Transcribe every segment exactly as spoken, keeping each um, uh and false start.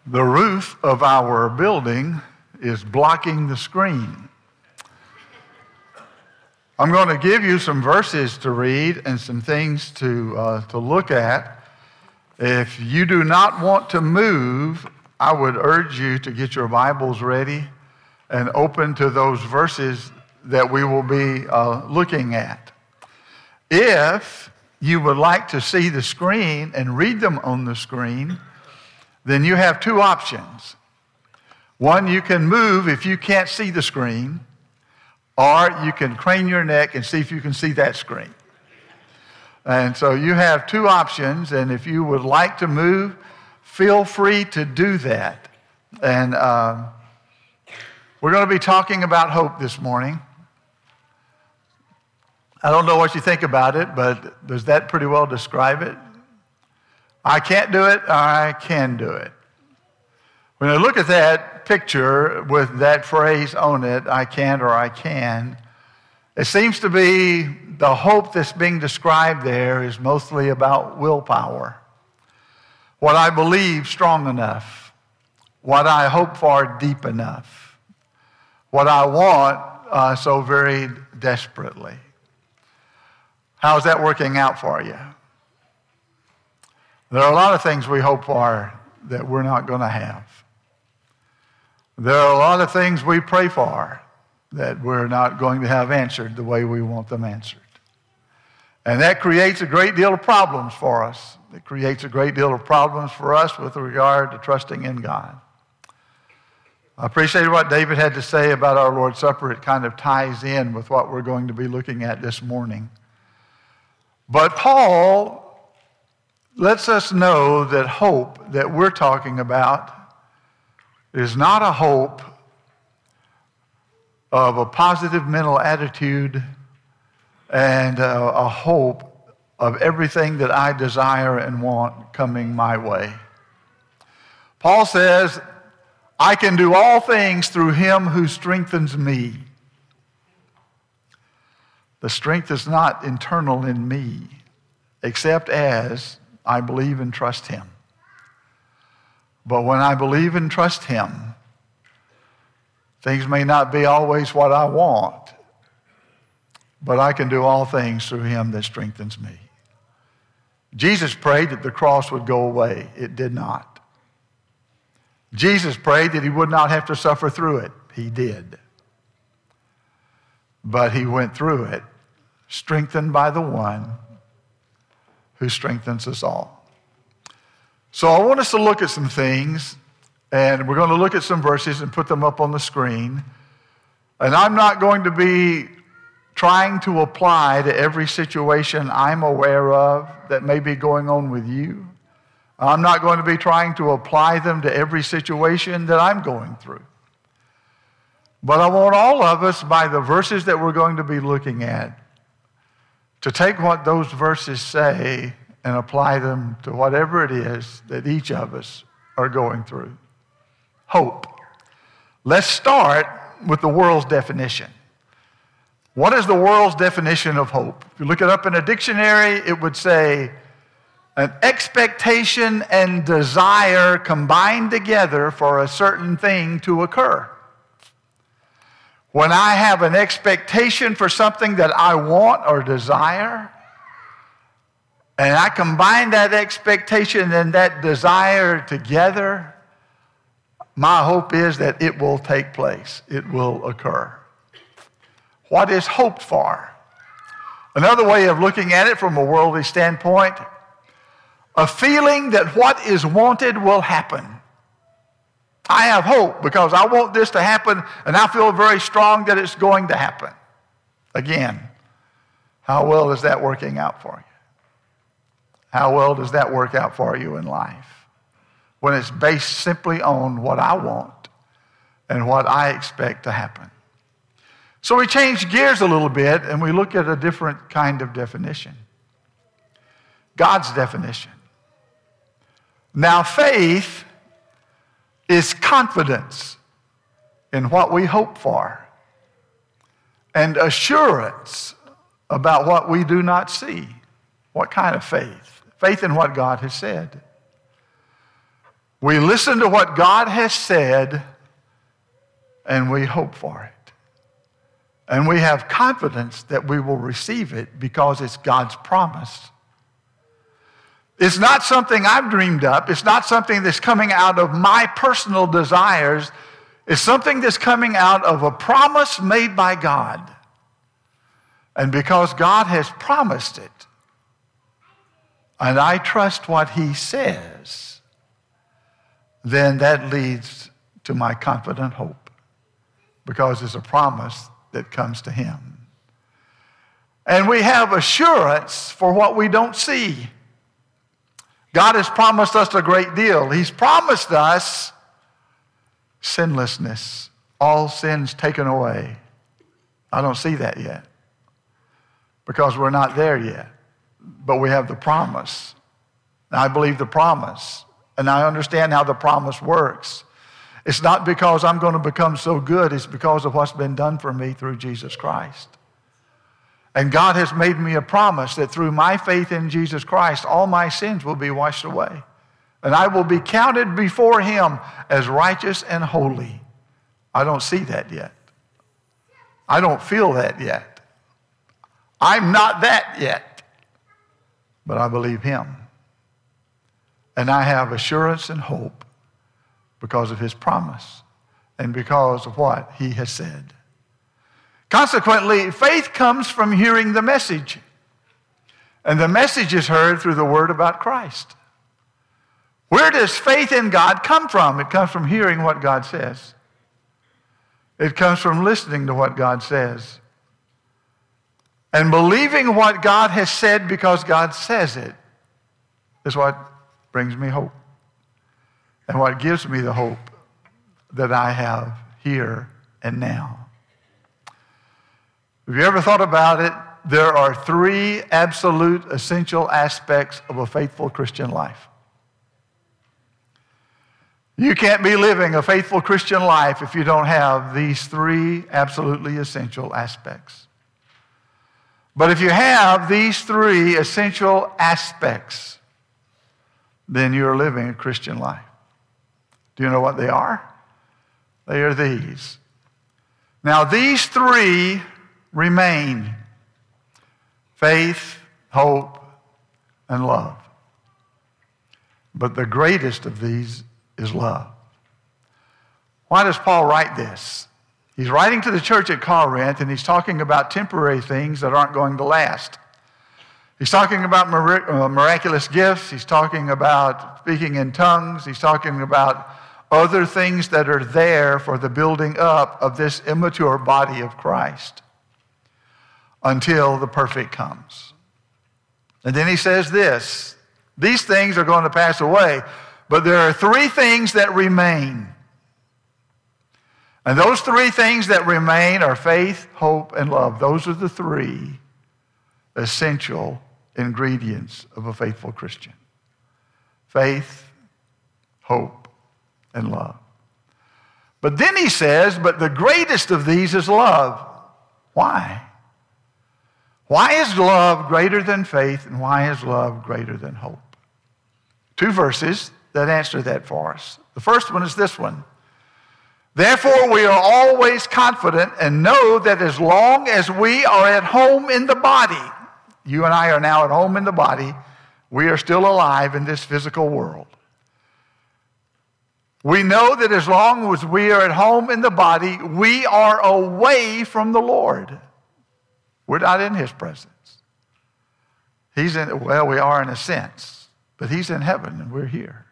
The roof of our building is blocking the screen. I'm going to give you some verses to read and some things to, uh, to look at. If you do not want to move, I would urge you to get your Bibles ready and open to those verses that we will be uh, looking at. If you would like to see the screen and read them on the screen, then you have two options. One, you can move if you can't see the screen, or you can crane your neck and see if you can see that screen. And so you have two options, and if you would like to move, feel free to do that. And uh, we're going to be talking about hope this morning. I don't know what you think about it, but does that pretty well describe it? I can't do it, or I can do it. When I look at that picture with that phrase on it, I can't or I can, it seems to be the hope that's being described there is mostly about willpower. What I believe strong enough. What I hope for deep enough. What I want uh, so very desperately. How's that working out for you? There are a lot of things we hope for that we're not going to have. There are a lot of things we pray for that we're not going to have answered the way we want them answered. And that creates a great deal of problems for us. It creates a great deal of problems for us with regard to trusting in God. I appreciate what David had to say about our Lord's Supper. It kind of ties in with what we're going to be looking at this morning. But Paul lets us know that hope that we're talking about is not a hope of a positive mental attitude and a, a hope of everything that I desire and want coming my way. Paul says, I can do all things through him who strengthens me. The strength is not internal in me, except as I believe and trust him. But when I believe and trust him, things may not be always what I want, but I can do all things through him that strengthens me. Jesus prayed that the cross would go away. It did not. Jesus prayed that he would not have to suffer through it. He did. But he went through it, strengthened by the one who strengthens us all. So I want us to look at some things, and we're going to look at some verses and put them up on the screen. And I'm not going to be trying to apply to every situation I'm aware of that may be going on with you. I'm not going to be trying to apply them to every situation that I'm going through. But I want all of us, by the verses that we're going to be looking at, to take what those verses say and apply them to whatever it is that each of us are going through. Hope. Let's start with the world's definition. What is the world's definition of hope? If you look it up in a dictionary, it would say an expectation and desire combined together for a certain thing to occur. When I have an expectation for something that I want or desire, and I combine that expectation and that desire together, my hope is that it will take place. It will occur. What is hoped for? Another way of looking at it from a worldly standpoint, a feeling that what is wanted will happen. I have hope because I want this to happen, and I feel very strong that it's going to happen. Again, how well is that working out for you? How well does that work out for you in life? When it's based simply on what I want and what I expect to happen. So we change gears a little bit, and we look at a different kind of definition. God's definition. Now, faith is confidence in what we hope for and assurance about what we do not see. What kind of faith? Faith in what God has said. We listen to what God has said, and we hope for it. And we have confidence that we will receive it because it's God's promise. It's not something I've dreamed up. It's not something that's coming out of my personal desires. It's something that's coming out of a promise made by God. And because God has promised it, and I trust what he says, then that leads to my confident hope, because it's a promise that comes to him. And we have assurance for what we don't see. God has promised us a great deal. He's promised us sinlessness, all sins taken away. I don't see that yet because we're not there yet, but we have the promise. And I believe the promise, and I understand how the promise works. It's not because I'm going to become so good. It's because of what's been done for me through Jesus Christ. And God has made me a promise that through my faith in Jesus Christ, all my sins will be washed away. And I will be counted before him as righteous and holy. I don't see that yet. I don't feel that yet. I'm not that yet. But I believe him. And I have assurance and hope because of his promise and because of what he has said. Consequently, faith comes from hearing the message. And the message is heard through the word about Christ. Where does faith in God come from? It comes from hearing what God says. It comes from listening to what God says. And believing what God has said because God says it is what brings me hope. And what gives me the hope that I have here and now. Have you ever thought about it? There are three absolute essential aspects of a faithful Christian life. You can't be living a faithful Christian life if you don't have these three absolutely essential aspects. But if you have these three essential aspects, then you're living a Christian life. Do you know what they are? They are these. Now, these three remain: faith, hope, and love. But the greatest of these is love. Why does Paul write this? He's writing to the church at Corinth, and he's talking about temporary things that aren't going to last. He's talking about miraculous gifts. He's talking about speaking in tongues. He's talking about other things that are there for the building up of this immature body of Christ until the perfect comes. And then he says this: these things are going to pass away, but there are three things that remain. And those three things that remain are faith, hope, and love. Those are the three essential ingredients of a faithful Christian. Faith, hope, and love. But then he says, but the greatest of these is love. Why? Why is love greater than faith, and why is love greater than hope? Two verses that answer that for us. The first one is this one. Therefore, we are always confident and know that as long as we are at home in the body, you and I are now at home in the body, we are still alive in this physical world. We know that as long as we are at home in the body, we are away from the Lord. We're not in his presence. He's in, well, we are in a sense, but he's in heaven and we're here.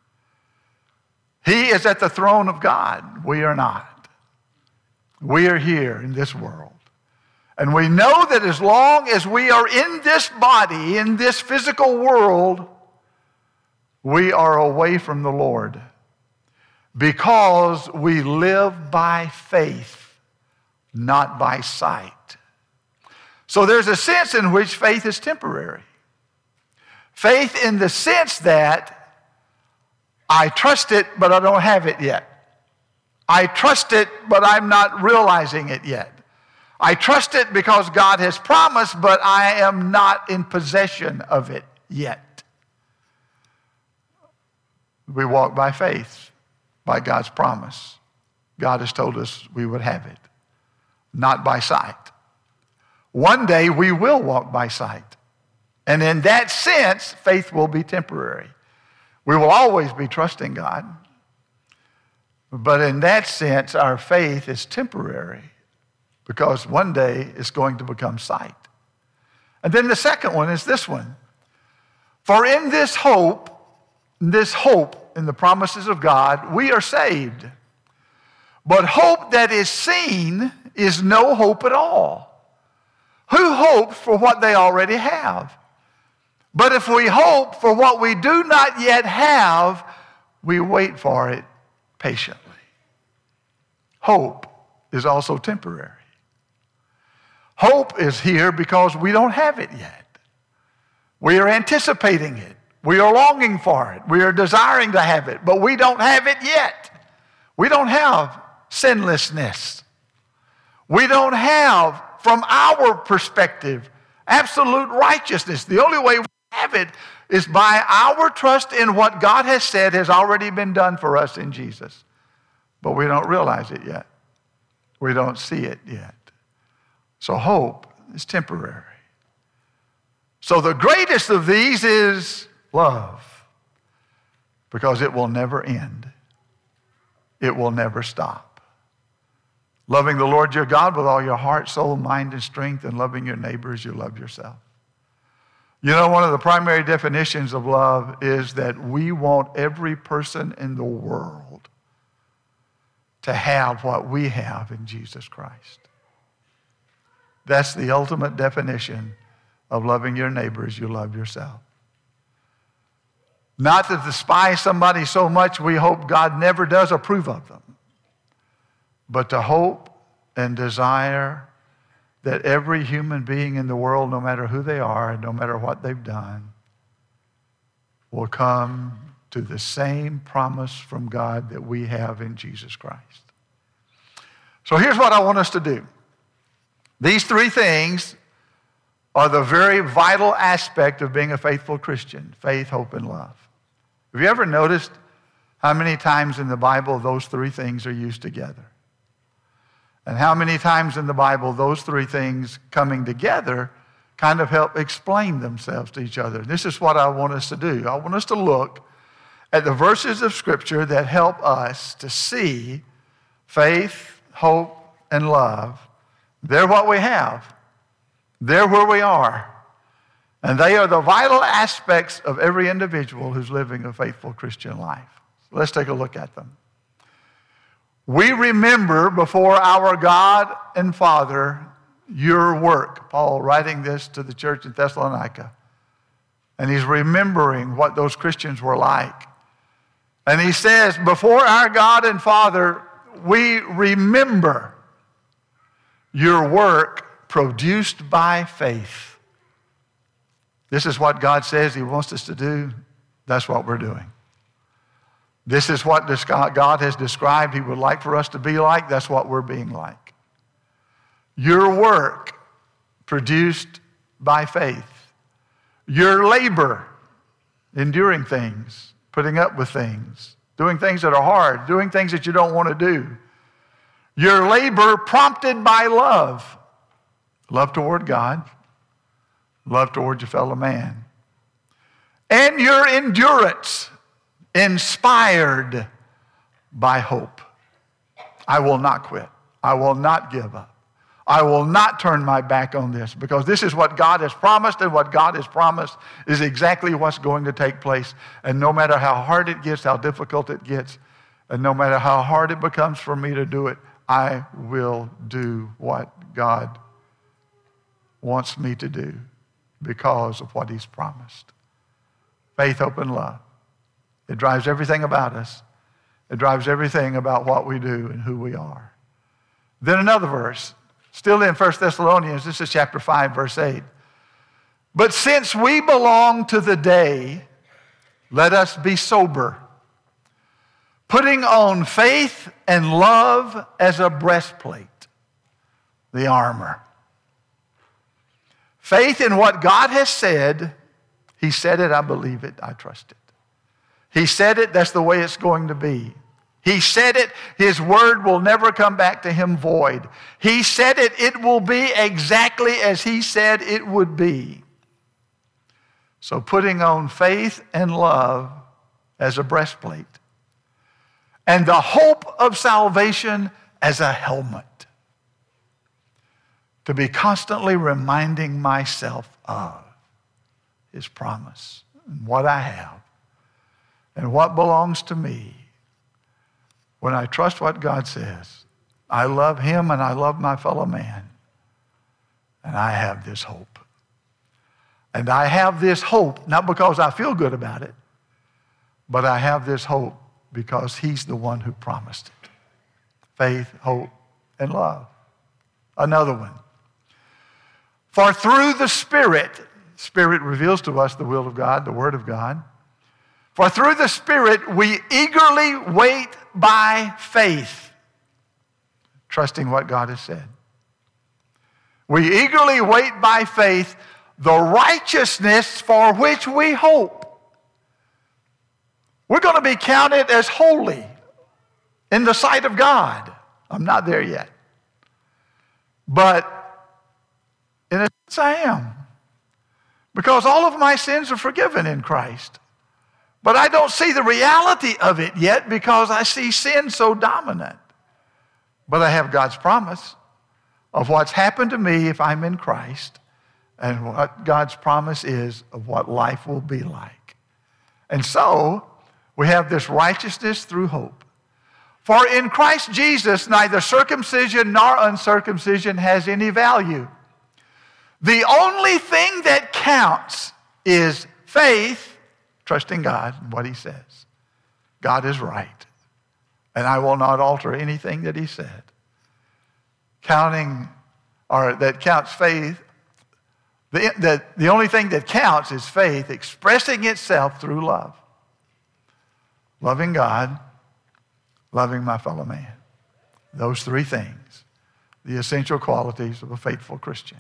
He is at the throne of God. We are not. We are here in this world. And we know that as long as we are in this body, in this physical world, we are away from the Lord because we live by faith, not by sight. So there's a sense in which faith is temporary. Faith in the sense that I trust it, but I don't have it yet. I trust it, but I'm not realizing it yet. I trust it because God has promised, but I am not in possession of it yet. We walk by faith, by God's promise. God has told us we would have it, not by sight. One day we will walk by sight. And in that sense, faith will be temporary. We will always be trusting God. But in that sense, our faith is temporary because one day it's going to become sight. And then the second one is this one. For in this hope, this hope in the promises of God, we are saved. But hope that is seen is no hope at all. Who hopes for what they already have? But if we hope for what we do not yet have, we wait for it patiently. Hope is also temporary. Hope is here because we don't have it yet. We are anticipating it. We are longing for it. We are desiring to have it, but we don't have it yet. We don't have sinlessness. We don't have, from our perspective, absolute righteousness. The only way we have it is by our trust in what God has said has already been done for us in Jesus. But we don't realize it yet. We don't see it yet. So hope is temporary. So the greatest of these is love, because it will never end. It will never stop. Loving the Lord your God with all your heart, soul, mind, and strength, and loving your neighbor as you love yourself. You know, one of the primary definitions of love is that we want every person in the world to have what we have in Jesus Christ. That's the ultimate definition of loving your neighbor as you love yourself. Not to despise somebody so much we hope God never does approve of them, but to hope and desire that every human being in the world, no matter who they are and no matter what they've done, will come to the same promise from God that we have in Jesus Christ. So here's what I want us to do. These three things are the very vital aspect of being a faithful Christian: faith, hope, and love. Have you ever noticed how many times in the Bible those three things are used together? And how many times in the Bible those three things coming together kind of help explain themselves to each other? This is what I want us to do. I want us to look at the verses of Scripture that help us to see faith, hope, and love. They're what we have. They're where we are. And they are the vital aspects of every individual who's living a faithful Christian life. So let's take a look at them. We remember before our God and Father your work. Paul writing this to the church in Thessalonica. And he's remembering what those Christians were like. And he says, before our God and Father, we remember your work produced by faith. This is what God says he wants us to do. That's what we're doing. This is what God has described he would like for us to be like. That's what we're being like. Your work produced by faith. Your labor, enduring things, putting up with things, doing things that are hard, doing things that you don't want to do. Your labor prompted by love. Love toward God. Love toward your fellow man. And your endurance inspired by hope. I will not quit. I will not give up. I will not turn my back on this, because this is what God has promised, and what God has promised is exactly what's going to take place. And no matter how hard it gets, how difficult it gets, and no matter how hard it becomes for me to do it, I will do what God wants me to do because of what he's promised. Faith, hope, and love. It drives everything about us. It drives everything about what we do and who we are. Then another verse, still in First Thessalonians, this is chapter five, verse eight. But since we belong to the day, let us be sober, putting on faith and love as a breastplate, the armor. Faith in what God has said. He said it, I believe it, I trust it. He said it, that's the way it's going to be. He said it, his word will never come back to him void. He said it, it will be exactly as he said it would be. So putting on faith and love as a breastplate, and the hope of salvation as a helmet, to be constantly reminding myself of his promise and what I have and what belongs to me. When I trust what God says, I love him and I love my fellow man, and I have this hope. And I have this hope not because I feel good about it, but I have this hope because he's the one who promised it. Faith, hope, and love. Another one. For through the Spirit, Spirit reveals to us the will of God, the Word of God. For through the Spirit we eagerly wait by faith, trusting what God has said. We eagerly wait by faith the righteousness for which we hope. We're going to be counted as holy in the sight of God. I'm not there yet. But in a sense I am. Because all of my sins are forgiven in Christ. But I don't see the reality of it yet because I see sin so dominant. But I have God's promise of what's happened to me if I'm in Christ, and what God's promise is of what life will be like. And so, we have this righteousness through hope. For in Christ Jesus, neither circumcision nor uncircumcision has any value. The only thing that counts is faith, trusting God and what he says. God is right, and I will not alter anything that he said. Counting, or that counts faith, the, the, the only thing that counts is faith expressing itself through love. Loving God, loving my fellow man. Those three things, the essential qualities of a faithful Christian.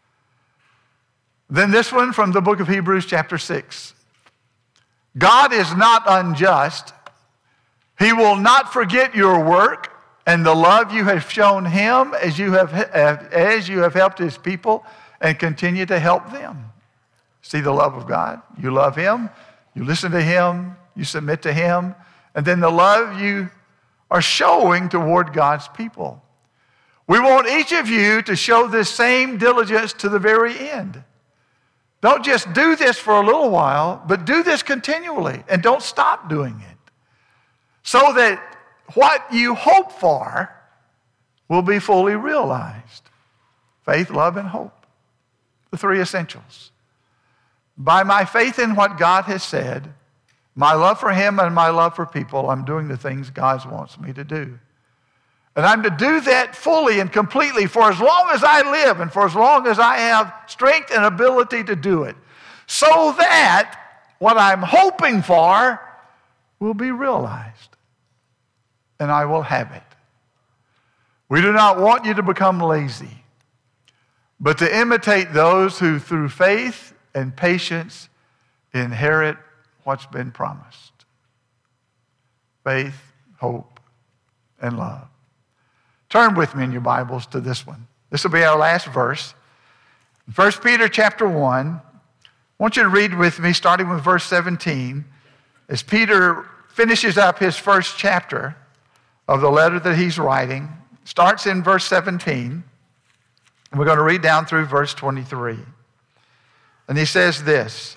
Then this one from the book of Hebrews chapter six. God is not unjust. He will not forget your work and the love you have shown him as you have, as you have helped his people and continue to help them. See the love of God? You love him, you listen to him, you submit to him, and then the love you are showing toward God's people. We want each of you to show this same diligence to the very end. Don't just do this for a little while, but do this continually, and don't stop doing it, so that what you hope for will be fully realized. Faith, love, and hope. The three essentials. By my faith in what God has said, my love for him and my love for people, I'm doing the things God wants me to do. And I'm to do that fully and completely for as long as I live and for as long as I have strength and ability to do it, so that what I'm hoping for will be realized and I will have it. We do not want you to become lazy, but to imitate those who through faith and patience inherit what's been promised. Faith, hope, and love. Turn with me in your Bibles to this one. This will be our last verse. First Peter chapter one. I want you to read with me, starting with verse seventeen, as Peter finishes up his first chapter of the letter that he's writing. Starts in verse seventeen. And we're going to read down through verse twenty-three. And he says this: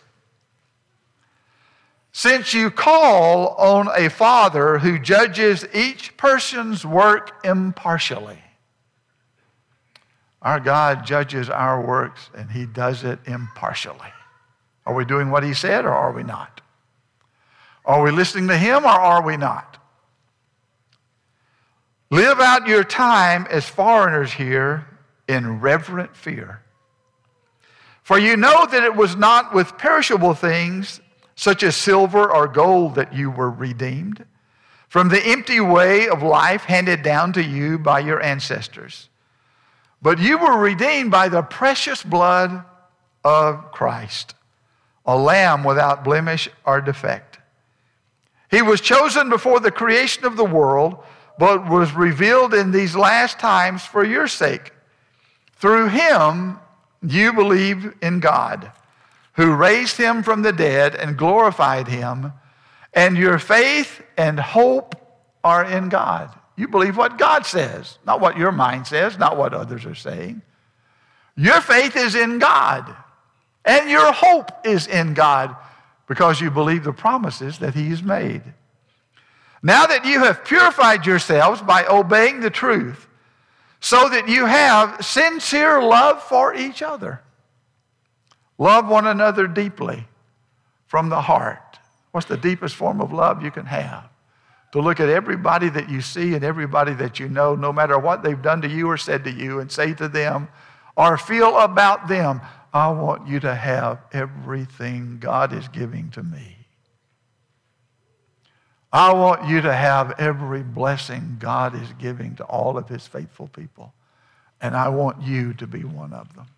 since you call on a Father who judges each person's work impartially. Our God judges our works, and he does it impartially. Are we doing what he said, or are we not? Are we listening to him, or are we not? Live out your time as foreigners here in reverent fear. For you know that it was not with perishable things, such as silver or gold, that you were redeemed from the empty way of life handed down to you by your ancestors. But you were redeemed by the precious blood of Christ, a lamb without blemish or defect. He was chosen before the creation of the world, but was revealed in these last times for your sake. Through him you believe in God, who raised him from the dead and glorified him, and your faith and hope are in God. You believe what God says, not what your mind says, not what others are saying. Your faith is in God, and your hope is in God, because you believe the promises that he has made. Now that you have purified yourselves by obeying the truth, so that you have sincere love for each other. Love one another deeply from the heart. What's the deepest form of love you can have? To look at everybody that you see and everybody that you know, no matter what they've done to you or said to you, and say to them or feel about them, I want you to have everything God is giving to me. I want you to have every blessing God is giving to all of his faithful people. And I want you to be one of them.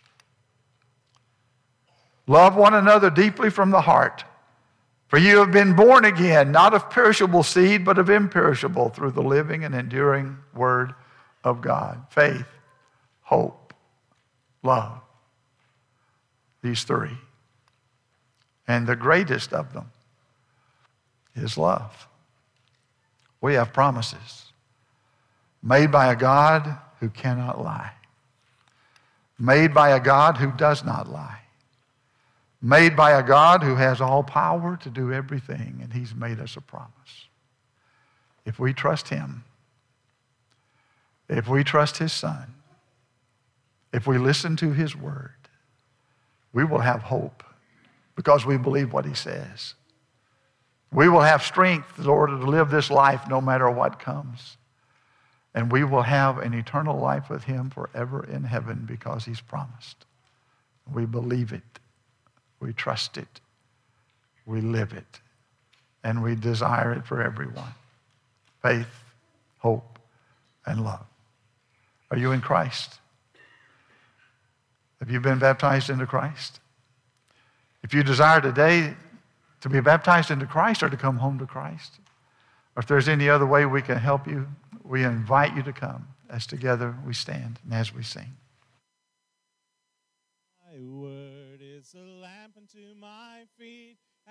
Love one another deeply from the heart. For you have been born again, not of perishable seed, but of imperishable, through the living and enduring word of God. Faith, hope, love. These three. And the greatest of them is love. We have promises made by a God who cannot lie. Made by a God who does not lie. Made by a God who has all power to do everything, and he's made us a promise. If we trust him, if we trust his Son, if we listen to his word, we will have hope because we believe what he says. We will have strength in order to live this life no matter what comes. And we will have an eternal life with him forever in heaven because he's promised. We believe it. We trust it. We live it. And we desire it for everyone. Faith, hope, and love. Are you in Christ? Have you been baptized into Christ? If you desire today to be baptized into Christ or to come home to Christ, or if there's any other way we can help you, we invite you to come as together we stand and as we sing. Thy word is a lamp unto my feet